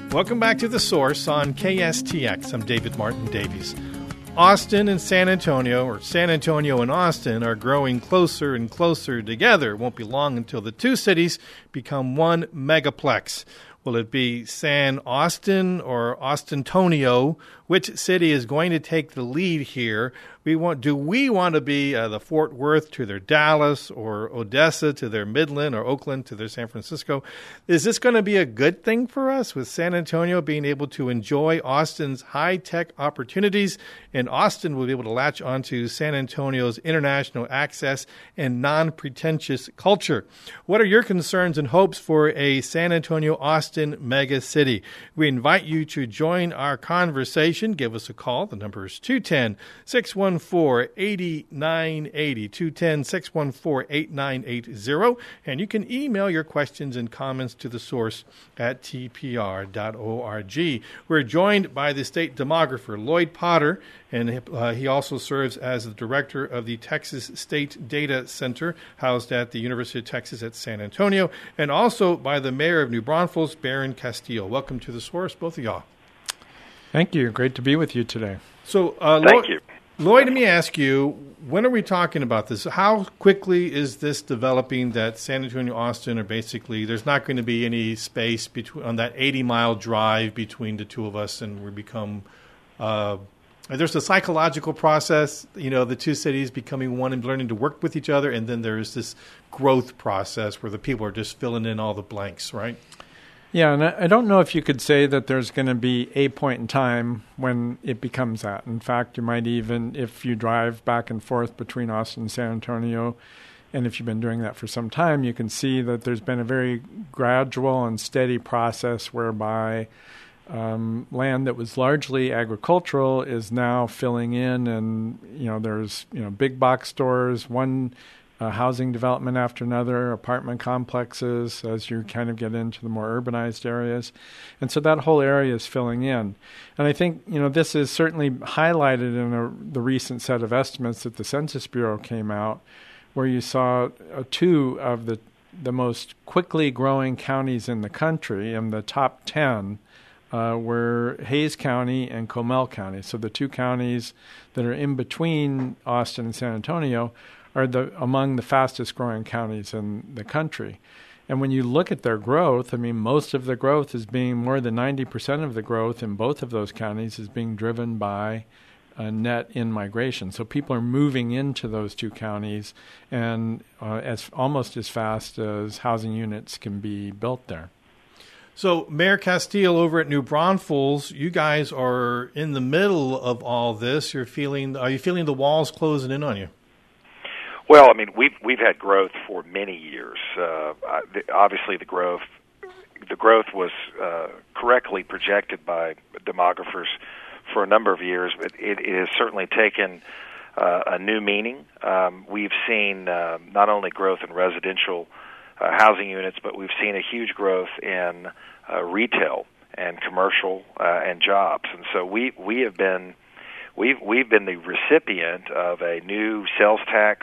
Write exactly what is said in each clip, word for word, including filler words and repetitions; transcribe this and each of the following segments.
Welcome back to The Source on K S T X. I'm David Martin Davies. Austin and San Antonio, or San Antonio and Austin, are growing closer and closer together. It won't be long until the two cities become one megaplex. Will it be San Austin or Austintonio? Which city is going to take the lead here? We want. Do we want to be uh, the Fort Worth to their Dallas, or Odessa to their Midland, or Oakland to their San Francisco? Is this going to be a good thing for us, with San Antonio being able to enjoy Austin's high-tech opportunities, and Austin will be able to latch onto San Antonio's international access and non-pretentious culture? What are your concerns and hopes for a San Antonio-Austin mega city? We invite you to join our conversation. Give us a call. The number is two one zero, six one four, eight nine eight zero, two one zero, six one four, eight nine eight zero, and you can email your questions and comments to the source at t p r dot org. We're joined by the state demographer, Lloyd Potter, and uh, he also serves as the director of the Texas State Data Center, housed at the University of Texas at San Antonio, and also by the mayor of New Braunfels, Barron Castillo. Welcome to the source, both of y'all. Thank you. Great to be with you today. So, uh, Thank Lloyd, you. Lloyd, let me ask you, when are we talking about this? How quickly is this developing that San Antonio, Austin are basically, there's not going to be any space between on that eighty-mile drive between the two of us, and we become, uh, there's a psychological process, you know, the two cities becoming one and learning to work with each other, and then there's this growth process where the people are just filling in all the blanks, right? Yeah, and I don't know if you could say that there's going to be a point in time when it becomes that. In fact, you might even, if you drive back and forth between Austin and San Antonio, and if you've been doing that for some time, you can see that there's been a very gradual and steady process whereby um, land that was largely agricultural is now filling in, and you know there's you know big box stores, one Uh, housing development after another, apartment complexes as you kind of get into the more urbanized areas. And so that whole area is filling in. And I think, you know, this is certainly highlighted in a, the recent set of estimates that the Census Bureau came out, where you saw uh, two of the, the most quickly growing counties in the country, and the top ten uh, were Hays County and Comal County. So the two counties that are in between Austin and San Antonio are the among the fastest growing counties in the country. And when you look at their growth, I mean, most of the growth is being, more than ninety percent of the growth in both of those counties is being driven by uh, net in-migration. So people are moving into those two counties, and uh, as almost as fast as housing units can be built there. So, Mayor Castillo over at New Braunfels, you guys are in the middle of all this. You're feeling, are you feeling the walls closing in on you? Well, I mean, we've we've had growth for many years. Uh, the, obviously, the growth the growth was uh, correctly projected by demographers for a number of years, but it, it has certainly taken uh, a new meaning. Um, we've seen uh, not only growth in residential uh, housing units, but we've seen a huge growth in uh, retail and commercial uh, and jobs, and so we we have been we've we've been the recipient of a new sales tax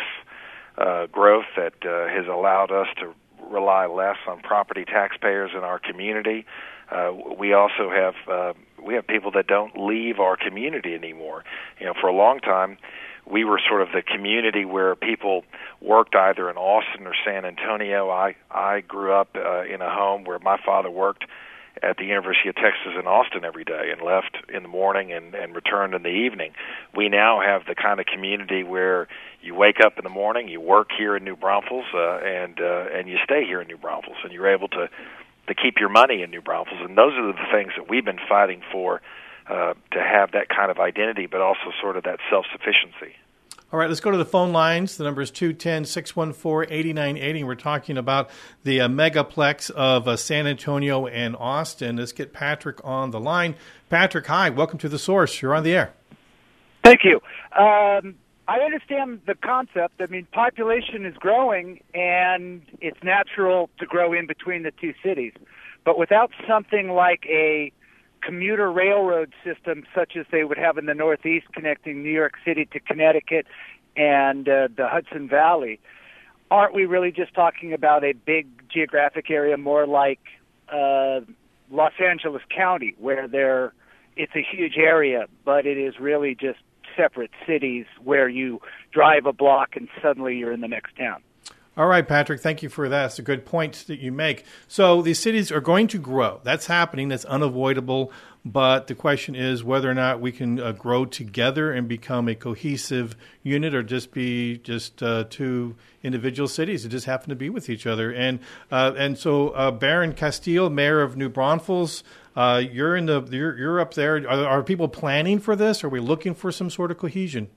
Uh, growth that uh, has allowed us to rely less on property taxpayers in our community. Uh, we also have uh, we have people that don't leave our community anymore. You know, for a long time, we were sort of the community where people worked either in Austin or San Antonio. I I grew up uh, in a home where my father worked at the University of Texas in Austin every day and left in the morning and, and returned in the evening. We now have the kind of community where you wake up in the morning, you work here in New Braunfels, uh, and uh, and you stay here in New Braunfels, and you're able to, to keep your money in New Braunfels. And those are the things that we've been fighting for, uh, to have that kind of identity, but also sort of that self-sufficiency. All right, let's go to the phone lines. The number is two one zero, six one four, eight nine eight zero. We're talking about the uh, megaplex of uh, San Antonio and Austin. Let's get Patrick on the line. Patrick, hi. Welcome to The Source. You're on the air. Thank you. Um, I understand the concept. I mean, population is growing, and it's natural to grow in between the two cities. But without something like a commuter railroad system such as they would have in the Northeast connecting New York City to Connecticut and uh, the Hudson Valley, aren't we really just talking about a big geographic area more like uh, Los Angeles County, where there it's a huge area, but it is really just separate cities where you drive a block and suddenly you're in the next town. All right, Patrick, thank you for that. It's a good point that you make. So these cities are going to grow. That's happening. That's unavoidable. But the question is whether or not we can uh, grow together and become a cohesive unit, or just be just uh, two individual cities that just happen to be with each other. And uh, and so uh, Baron Castile, mayor of New Braunfels, uh, you're in the you're, you're up there. Are, are people planning for this? Are we looking for some sort of cohesion?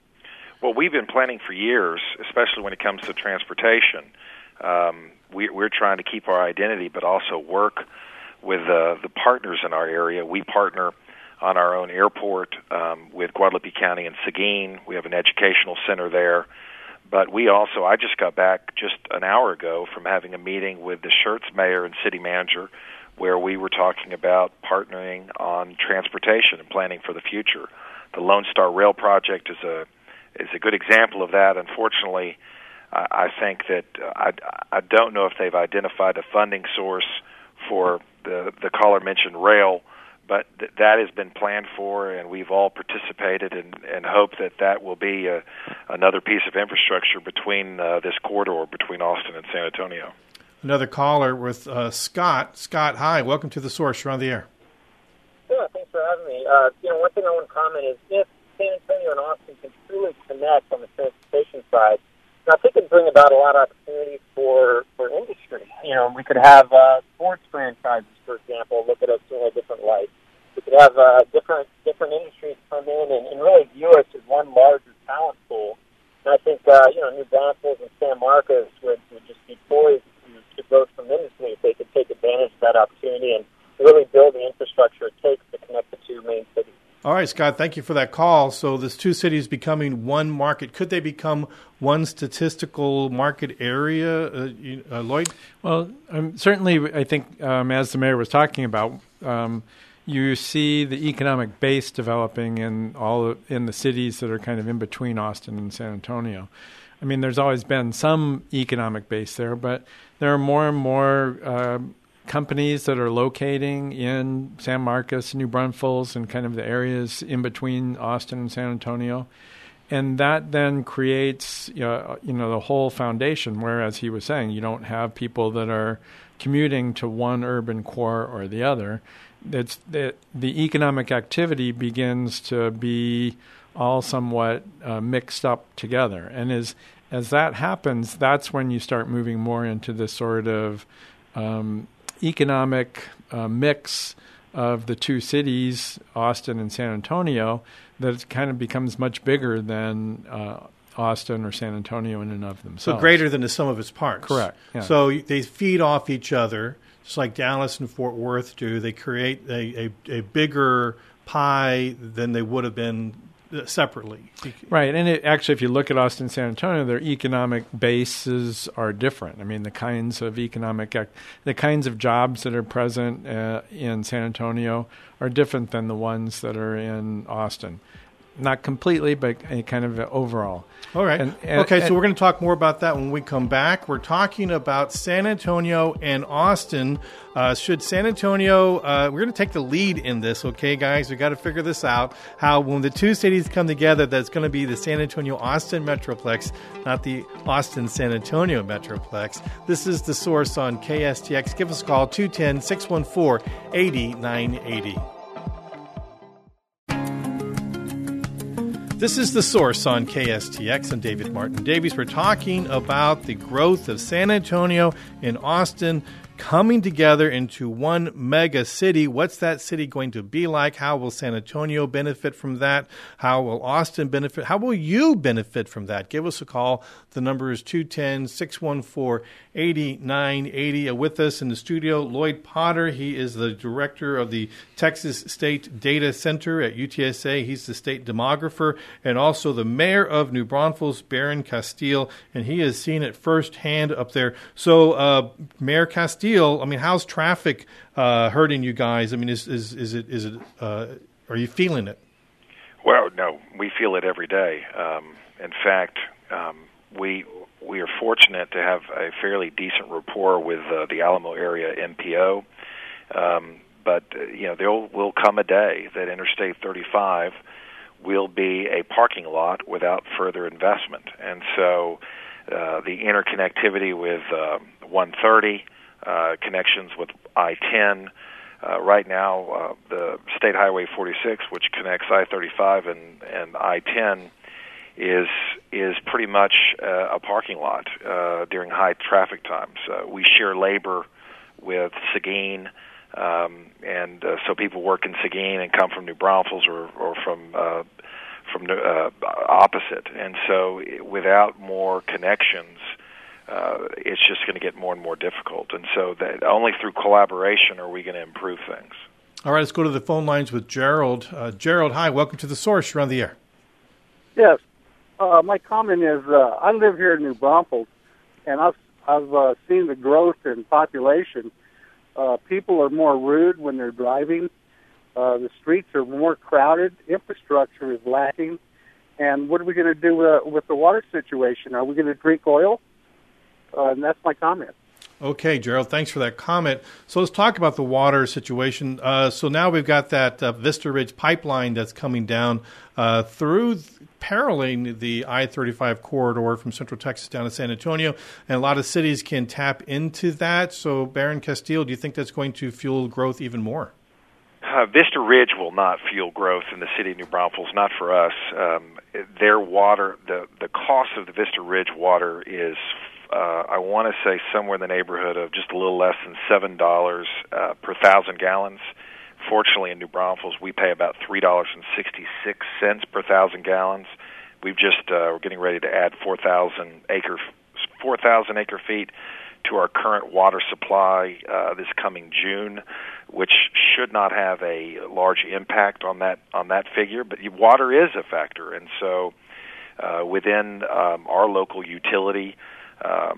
Well, we've been planning for years, especially when it comes to transportation. Um, we, we're trying to keep our identity, but also work with uh, the partners in our area. We partner on our own airport um, with Guadalupe County and Seguin. We have an educational center there. But we also, I just got back just an hour ago from having a meeting with the Schertz mayor and city manager, where we were talking about partnering on transportation and planning for the future. The Lone Star Rail project is a is a good example of that. Unfortunately, I, I think that uh, I, I don't know if they've identified a funding source for the the caller mentioned rail, but th- that has been planned for, and we've all participated and, and hope that that will be a, another piece of infrastructure between uh, this corridor between Austin and San Antonio. Another caller with uh, Scott. Scott, hi. Welcome to The Source. You're on the air. Yeah, thanks for having me. Uh, you know, one thing I want to comment is if San Antonio and Austin can truly connect on the transportation side, I think it'd bring about a lot of opportunities for, for industry. You know, we could have uh, sports franchises, for example, look at us in a different light. We could have uh, different different industries come in and, and really view us as one larger talent pool. And I think, uh, you know, New Braunfels and San Marcos would, would just be poised to, to grow tremendously if they could take advantage of that opportunity and really build the infrastructure it takes to connect the two main cities. All right, Scott, thank you for that call. So this two cities becoming one market, could they become one statistical market area, uh, you, uh, Lloyd? Well, um, certainly I think, um, as the mayor was talking about, um, you see the economic base developing in all in the cities that are kind of in between Austin and San Antonio. I mean, there's always been some economic base there, but there are more and more uh, companies that are locating in San Marcos, New Braunfels, and kind of the areas in between Austin and San Antonio. And that then creates, you know, you know, the whole foundation where, as he was saying, you don't have people that are commuting to one urban core or the other. It's the, the economic activity begins to be all somewhat uh, mixed up together. And as, as that happens, that's when you start moving more into this sort of um, economic uh, mix of the two cities, Austin and San Antonio, that it kind of becomes much bigger than uh, Austin or San Antonio in and of themselves. So greater than the sum of its parts. Correct. Yeah. So they feed off each other, just like Dallas and Fort Worth do. They create a, a, a bigger pie than they would have been separately. Right. And it, actually, if you look at Austin and San Antonio, their economic bases are different. I mean, the kinds of economic, the kinds of jobs that are present uh, in San Antonio are different than the ones that are in Austin. Not completely, but kind of overall. All right. And, and, okay, and, so we're going to talk more about that when we come back. We're talking about San Antonio and Austin. Uh, should San Antonio, uh, we're going to take the lead in this, okay, guys? We've got to figure this out, how when the two cities come together, that's going to be the San Antonio-Austin Metroplex, not the Austin-San Antonio Metroplex. This is The Source on K S T X. Give us a call, two one zero, six one four, eight nine eight zero. This is The Source on K S T X. I'm David Martin Davies. We're talking about the growth of San Antonio and Austin coming together into one mega city. What's that city going to be like? How will San Antonio benefit from that? How will Austin benefit? How will you benefit from that? Give us a call. The number is two one zero, six one four, eight nine eight zero. With us in the studio, Lloyd Potter. He is the director of the Texas State Data Center at U T S A. He's the state demographer and also the mayor of New Braunfels, Baron Castile, and he has seen it firsthand up there. So, uh, Mayor Castile, I mean, how's traffic uh, hurting you guys? I mean, is is is it is it? Uh, are you feeling it? Well, no, we feel it every day. Um, in fact, um, we we are fortunate to have a fairly decent rapport with uh, the Alamo area M P O. Um, but uh, you know, there will come a day that Interstate thirty-five will be a parking lot without further investment, and so uh, the interconnectivity with uh, one thirty, uh, connections with I ten. Uh, right now, uh, the State Highway forty-six, which connects I thirty-five and, and I ten, is is pretty much uh, a parking lot uh, during high traffic times. Uh, we share labor with Seguin, um, and uh, so people work in Seguin and come from New Braunfels or, or from uh, from uh, opposite. And so without more connections, Uh, it's just going to get more and more difficult. And so that only through collaboration are we going to improve things. All right, let's go to the phone lines with Gerald. Uh, Gerald, hi, welcome to The Source. You're on the air. Yes. Uh, my comment is uh, I live here in New Braunfels, and I've, I've uh, seen the growth in population. Uh, people are more rude when they're driving. Uh, the streets are more crowded. Infrastructure is lacking. And what are we going to do uh, with the water situation? Are we going to drink oil? Uh, and that's my comment. Okay, Gerald, thanks for that comment. So let's talk about the water situation. Uh, so now we've got that uh, Vista Ridge pipeline that's coming down uh, through, th- paralleling the I thirty-five corridor from Central Texas down to San Antonio, and a lot of cities can tap into that. So, Baron Castile, do you think that's going to fuel growth even more? Uh, Vista Ridge will not fuel growth in the city of New Braunfels, not for us. Um, their water, the, the cost of the Vista Ridge water is Uh, I want to say somewhere in the neighborhood of just a little less than seven dollars uh, per thousand gallons. Fortunately, in New Braunfels, we pay about three dollars and sixty-six cents per thousand gallons. We've just uh, we're getting ready to add four thousand acre four thousand acre feet to our current water supply uh, this coming June, which should not have a large impact on that on that figure. But water is a factor, and so uh, within um, our local utility. Um,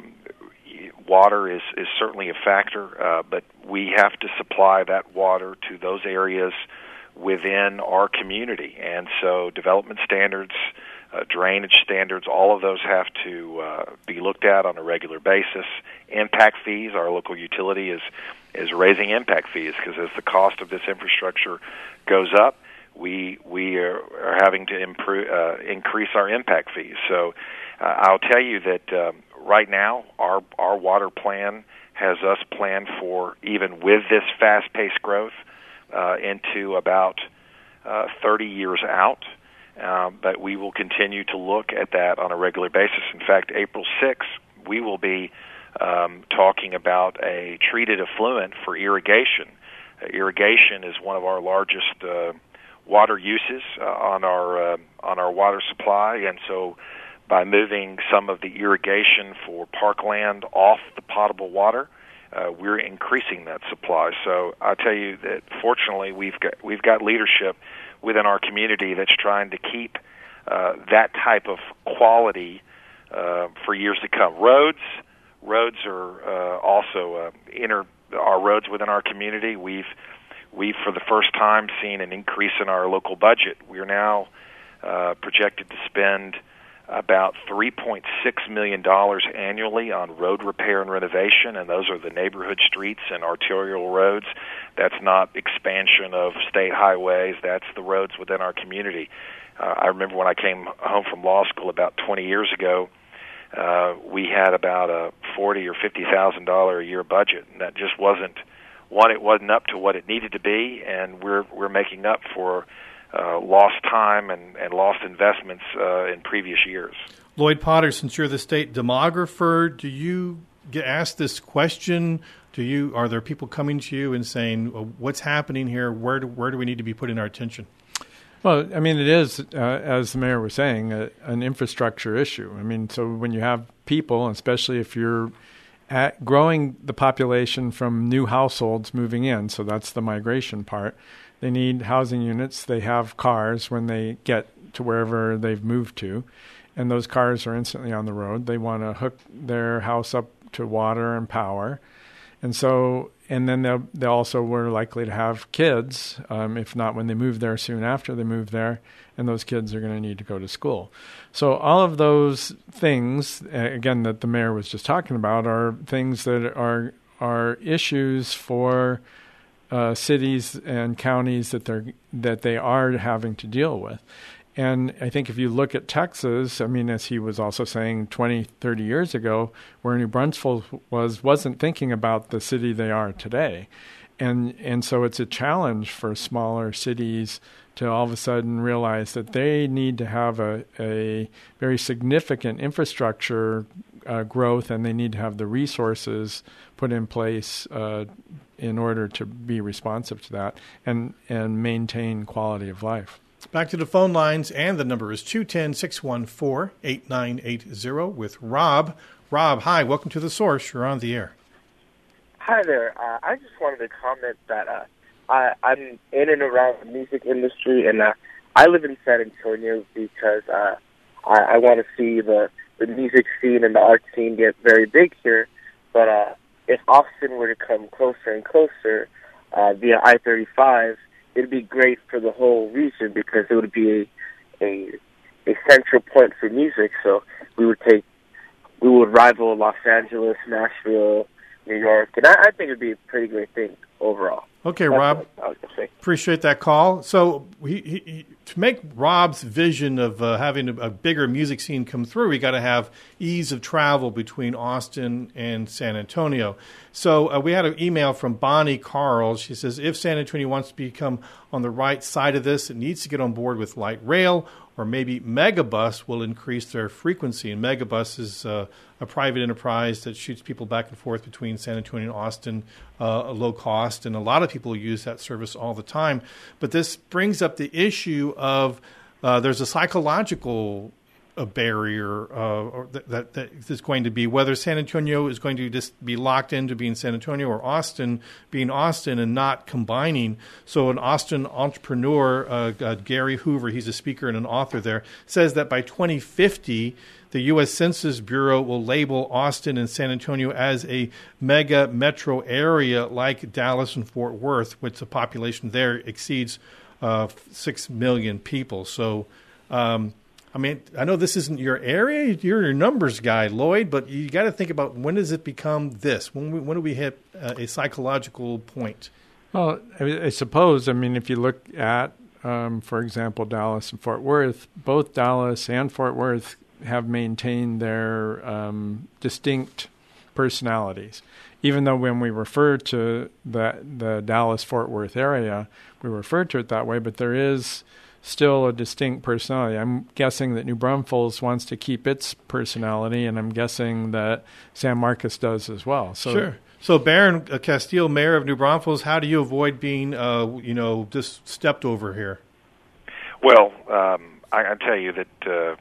water is, is certainly a factor, uh, but we have to supply that water to those areas within our community. And so development standards, uh, drainage standards, all of those have to uh, be looked at on a regular basis. Impact fees, our local utility is, is raising impact fees because as the cost of this infrastructure goes up, we we are, are having to improve, uh, increase our impact fees. So uh, I'll tell you that um, right now, our our water plan has us planned for, even with this fast-paced growth, uh, into about uh, thirty years out. Uh, but we will continue to look at that on a regular basis. In fact, April sixth, we will be um, talking about a treated effluent for irrigation. Uh, irrigation is one of our largest uh, water uses uh, on our uh, on our water supply, and so by moving some of the irrigation for parkland off the potable water, uh, we're increasing that supply. So I tell you that fortunately we've got we've got leadership within our community that's trying to keep uh, that type of quality uh, for years to come. Roads, roads are uh, also uh, inter our roads within our community. We've we've for the first time seen an increase in our local budget. We are now uh, projected to spend about three point six million dollars annually on road repair and renovation, and those are the neighborhood streets and arterial roads. That's not expansion of state highways. That's the roads within our community. Uh, I remember when I came home from law school about twenty years ago, uh, we had about a forty or fifty thousand dollar a year budget, and that just wasn't one. It wasn't up to what it needed to be, and we're we're making up for Uh, lost time and, and lost investments uh, in previous years. Lloyd Potter, since you're the state demographer, do you get asked this question? Do you are there people coming to you and saying, well, "What's happening here? Where do, where do we need to be putting our attention?" Well, I mean, it is, uh, as the mayor was saying, a, an infrastructure issue. I mean, so when you have people, especially if you're at growing the population from new households moving in, so that's the migration part. They need housing units. They have cars when they get to wherever they've moved to, and those cars are instantly on the road. They want to hook their house up to water and power. And so, and then they they also were likely to have kids, um, if not when they move there, soon after they move there, and those kids are going to need to go to school. So all of those things, again, that the mayor was just talking about, are things that are are issues for uh, cities and counties that they're that they are having to deal with. And I think if you look at Texas, I mean, as he was also saying twenty, thirty years ago, where New Braunfels was, wasn't thinking about the city they are today. And and so it's a challenge for smaller cities to all of a sudden realize that they need to have a, a very significant infrastructure uh, growth, and they need to have the resources put in place uh, in order to be responsive to that and, and maintain quality of life. Back to the phone lines, and the number is two one zero, six one four, eight nine eight zero with Rob. Rob, hi, welcome to The Source. You're on the air. Hi there. Uh, I just wanted to comment that uh, I, I'm in and around the music industry, and uh, I live in San Antonio because uh, I, I want to see the, the music scene and the art scene get very big here. But uh, if Austin were to come closer and closer uh, via I thirty-five, it'd be great for the whole region because it would be a, a a central point for music. So we would take, we would rival Los Angeles, Nashville, New York, and I, I think it'd be a pretty great thing overall. Okay, That's Rob. I was gonna say. Appreciate that call. So he, he, he, to make Rob's vision of uh, having a, a bigger music scene come through, we got to have ease of travel between Austin and San Antonio. So uh, we had an email from Bonnie Carl. She says, if San Antonio wants to become on the right side of this, it needs to get on board with light rail, or maybe Megabus will increase their frequency. And Megabus is uh, a private enterprise that shoots people back and forth between San Antonio and Austin, uh, low cost. And a lot of people use that service all the time. But this brings up the issue of uh, there's a psychological a barrier uh, or that, that, that is going to be whether San Antonio is going to just be locked into being San Antonio or Austin being Austin and not combining. So an Austin entrepreneur, uh, uh, Gary Hoover, he's a speaker and an author there, says that by twenty fifty, the U S Census Bureau will label Austin and San Antonio as a mega metro area like Dallas and Fort Worth, which the population there exceeds uh, six million people. So, um, I mean, I know this isn't your area. You're your numbers guy, Lloyd, but you got to think about when does it become this? When we, when do we hit uh, a psychological point? Well, I, I suppose, I mean, if you look at, um, for example, Dallas and Fort Worth, both Dallas and Fort Worth have maintained their um, distinct personalities. Even though when we refer to the, the Dallas-Fort Worth area, we refer to it that way, but there is still a distinct personality. I'm guessing that New Braunfels wants to keep its personality, and I'm guessing that San Marcos does as well. So, sure. So, Baron Castile, mayor of New Braunfels, how do you avoid being, uh, you know, just stepped over here? Well, um, I can tell you that uh,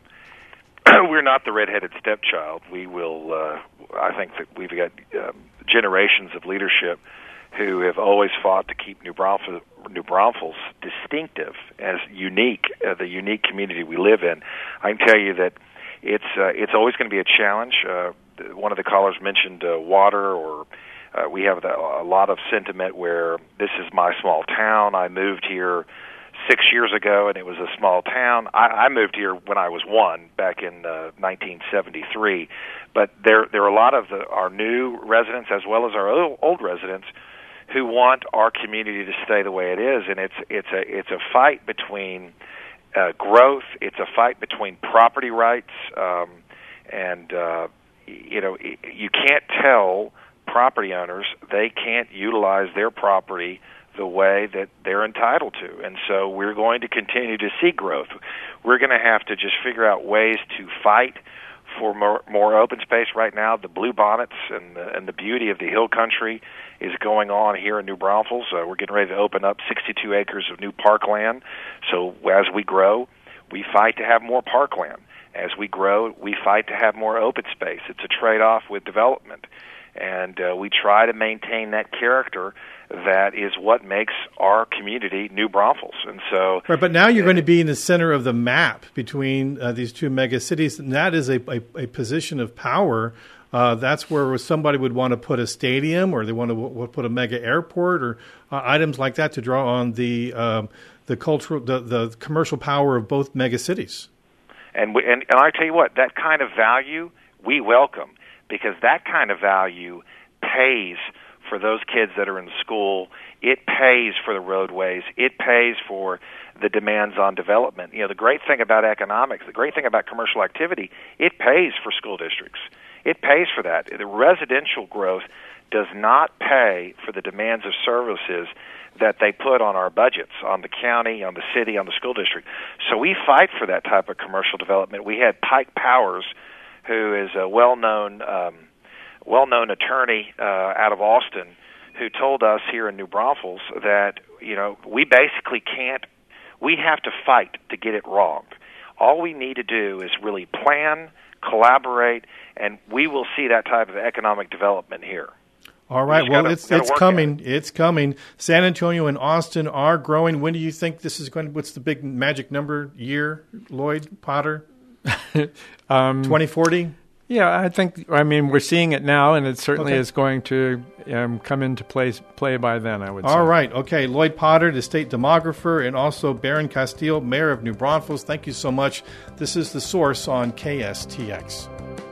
we're not the redheaded stepchild. We will. Uh, I think that we've got um, generations of leadership who have always fought to keep New Braunfels, New Braunfels distinctive as unique, uh, the unique community we live in. I can tell you that it's uh, it's always going to be a challenge. Uh, one of the callers mentioned uh, water, or uh, we have the, a lot of sentiment where this is my small town. I moved here six years ago, and it was a small town. I, I moved here when I was one, back in uh, nineteen seventy-three. But there there are a lot of the, our new residents as well as our old, old residents who want our community to stay the way it is, and it's it's a it's a fight between uh, growth. It's a fight between property rights, um, and uh, you know you can't tell property owners they can't utilize their property the way that they're entitled to, and so we're going to continue to see growth. We're going to have to just figure out ways to fight for more, more open space. Right now, the blue bonnets and the, and the beauty of the hill country is going on here in New Braunfels. Uh, we're getting ready to open up sixty-two acres of new parkland. So as we grow, we fight to have more parkland. As we grow, we fight to have more open space. It's a trade-off with development. And uh, we try to maintain that character that is what makes our community New Braunfels. And so, right, but now you're uh, going to be in the center of the map between uh, these two mega cities, and that is a, a, a position of power. Uh, that's where somebody would want to put a stadium, or they want to w- put a mega airport, or uh, items like that to draw on the um, the cultural, the, the commercial power of both mega cities. And, we, and and I tell you what, that kind of value we welcome, because that kind of value pays for those kids that are in school. It pays for the roadways. It pays for the demands on development. You know, the great thing about economics, the great thing about commercial activity, it pays for school districts. It pays for that. The residential growth does not pay for the demands of services that they put on our budgets, on the county, on the city, on the school district. So we fight for that type of commercial development. We had Pike Powers, who is a well-known um, well-known attorney uh, out of Austin, who told us here in New Braunfels that, you know, we basically can't, we have to fight to get it wrong. All we need to do is really plan, collaborate, and we will see that type of economic development here. All right. Well, gotta, it's it's coming. It. It's coming. San Antonio and Austin are growing. When do you think this is going to, what's the big magic number year, Lloyd Potter? um, twenty forty? Yeah, I think, I mean, we're seeing it now, and it certainly okay. is going to um, come into play, play by then, I would say. All right. Okay. Lloyd Potter, the state demographer, and also Baron Castile, mayor of New Braunfels. Thank you so much. This is The Source on K S T X.